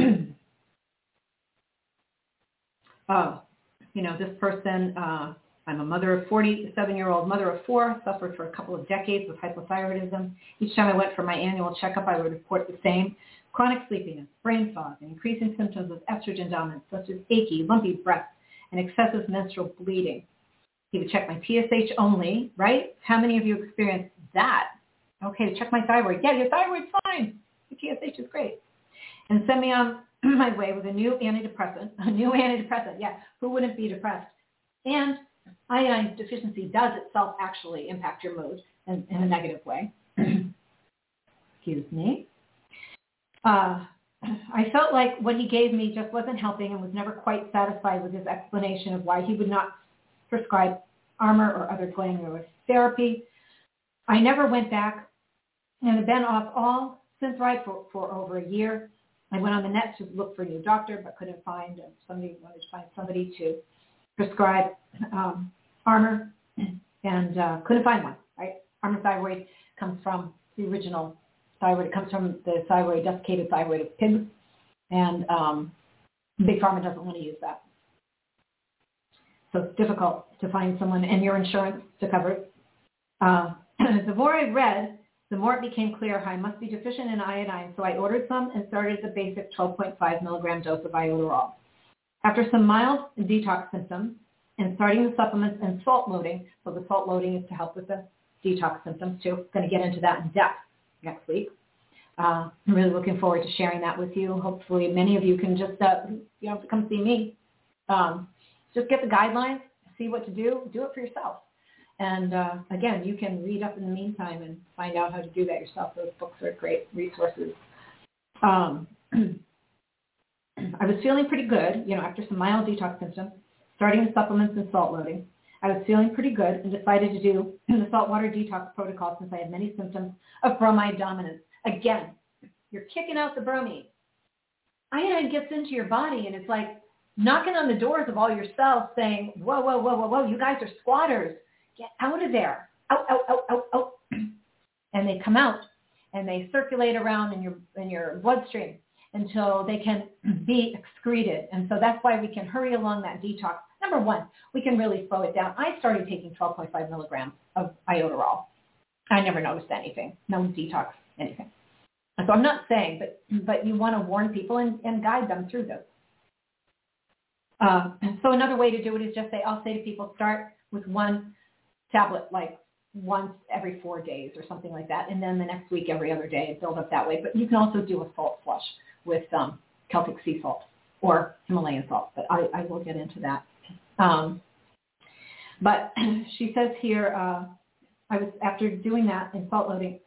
Oh, you know, this person, uh, I'm a mother of forty-seven-year-old mother of four, suffered for a couple of decades with hypothyroidism. Each time I went for my annual checkup, I would report the same: chronic sleepiness, brain fog, and increasing symptoms of estrogen dominance, such as achy, lumpy breasts, and excessive menstrual bleeding. He would check my T S H only, right? How many of you experienced that? Okay, to check my thyroid. Yeah, your thyroid's fine. Your T S H is great. And send me on my way with a new antidepressant. A new antidepressant, yeah. Who wouldn't be depressed? And iodine deficiency does itself actually impact your mood in, in a negative way. Excuse me. Uh, I felt like what he gave me just wasn't helping and was never quite satisfied with his explanation of why he would not prescribe Armour or other glandular therapy. I never went back and have been off all Synthroid for, for over a year. I went on the net to look for a new doctor, but couldn't find somebody, wanted to find somebody to prescribe um, Armour, and uh, couldn't find one, right? Armour thyroid comes from the original thyroid. It comes from the thyroid, desiccated thyroid of pigs, and um, Big Pharma doesn't want to use that. So it's difficult to find someone and your insurance to cover it. Uh, the more I read, the more it became clear how I must be deficient in iodine, so I ordered some and started the basic twelve point five milligram dose of iodoral. After some mild detox symptoms, and starting the supplements and salt loading. So the salt loading is to help with the detox symptoms too. I'm going to get into that in depth next week. Uh, I'm really looking forward to sharing that with you. Hopefully many of you can just, uh, you know, come see me. Um, just get the guidelines, see what to do, do it for yourself. And uh, again, you can read up in the meantime and find out how to do that yourself. Those books are great resources. Um, I was feeling pretty good, you know, after some mild detox symptoms, starting the supplements and salt loading. I was feeling pretty good and decided to do the saltwater detox protocol since I had many symptoms of bromide dominance. Again, you're kicking out the bromine. Iodine gets into your body and it's like knocking on the doors of all your cells saying, whoa, whoa, whoa, whoa, whoa, you guys are squatters. Get out of there. Out, out, out, out, out. And they come out and they circulate around in your in your bloodstream until they can be excreted. And so that's why we can hurry along that detox. Number one, we can really slow it down. I started taking twelve point five milligrams of iodoral. I never noticed anything. No detox, anything. So I'm not saying, but but you want to warn people and, and guide them through this. Uh, so another way to do it is just say, I'll say to people, start with one tablet, like once every four days or something like that, and then the next week every other day and build up that way. But you can also do a salt flush with um, Celtic sea salt or Himalayan salt, but I, I will get into that. Um, but she says here, uh, I was after doing that and salt loading,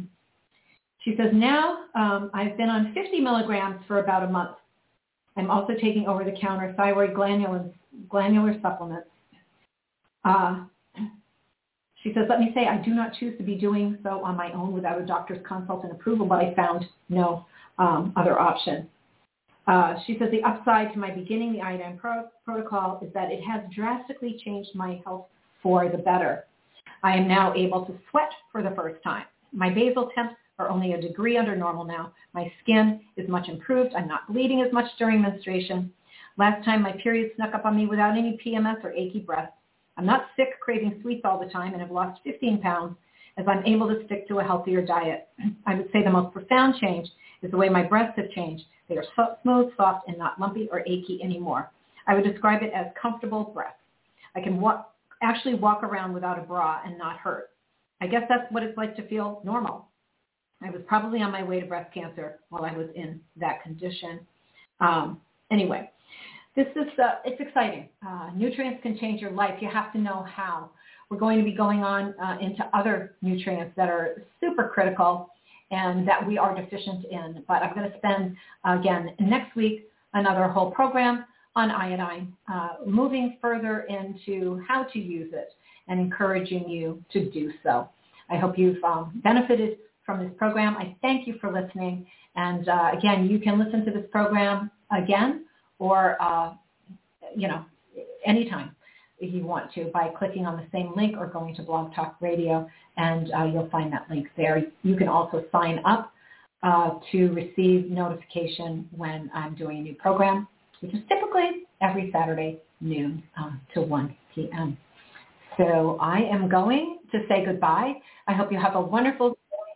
she says, now um, I've been on fifty milligrams for about a month. I'm also taking over-the-counter thyroid glandular, glandular supplements. Uh, she says, let me say, I do not choose to be doing so on my own without a doctor's consult and approval, but I found no um, other option. Uh, she says, the upside to my beginning the iodine pro- protocol is that it has drastically changed my health for the better. I am now able to sweat for the first time. My basal temps are only a degree under normal now. My skin is much improved. I'm not bleeding as much during menstruation. Last time my period snuck up on me without any P M S or achy breasts. I'm not sick, craving sweets all the time, and have lost fifteen pounds as I'm able to stick to a healthier diet. I would say the most profound change is the way my breasts have changed. They are so smooth, soft, and not lumpy or achy anymore. I would describe it as comfortable breasts. I can walk, actually walk around without a bra and not hurt. I guess that's what it's like to feel normal. I was probably on my way to breast cancer while I was in that condition. Um, anyway, this is, uh, it's exciting. Uh, nutrients can change your life. You have to know how. We're going to be going on uh, into other nutrients that are super critical and that we are deficient in. But I'm going to spend, again, next week, another whole program on iodine, uh, moving further into how to use it and encouraging you to do so. I hope you've um, benefited from this program. I thank you for listening. And uh, again, you can listen to this program again or, uh, you know, anytime if you want to by clicking on the same link or going to Blog Talk Radio, and uh, you'll find that link there. You can also sign up uh, to receive notification when I'm doing a new program, which is typically every Saturday noon um, to one p.m. So I am going to say goodbye. I hope you have a wonderful day.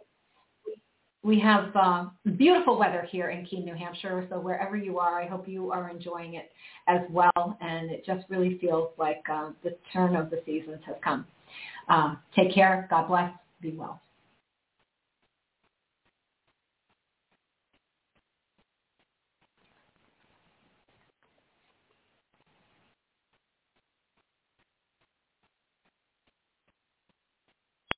We have uh, beautiful weather here in Keene, New Hampshire, so wherever you are, I hope you are enjoying it as well, and it just really feels like uh, the turn of the seasons has come. Uh, take care. God bless. Be well.